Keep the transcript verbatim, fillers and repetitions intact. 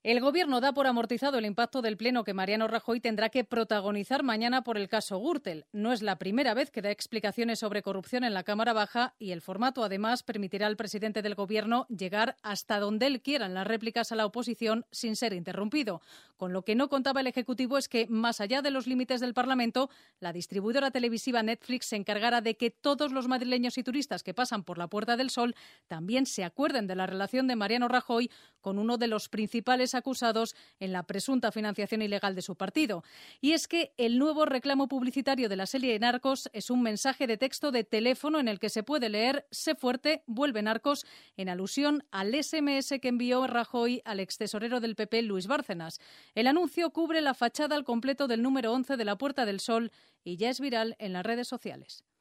El Gobierno da por amortizado el impacto del pleno que Mariano Rajoy tendrá que protagonizar mañana por el caso Gürtel. No es la primera vez que da explicaciones sobre corrupción en la Cámara Baja y el formato, además, permitirá al presidente del Gobierno llegar hasta donde él quiera en las réplicas a la oposición sin ser interrumpido. Con lo que no contaba el Ejecutivo es que, más allá de los límites del Parlamento, la distribuidora televisiva Netflix se encargará de que todos los madrileños y turistas que pasan por la Puerta del Sol también se acuerden de la relación de Mariano Rajoy con uno de los principales acusados en la presunta financiación ilegal de su partido. Y es que el nuevo reclamo publicitario de la serie Narcos es un mensaje de texto de teléfono en el que se puede leer «Sé fuerte, vuelve Narcos», en alusión al ese eme ese que envió Rajoy al extesorero del P P, Luis Bárcenas. El anuncio cubre la fachada al completo del número once de la Puerta del Sol y ya es viral en las redes sociales.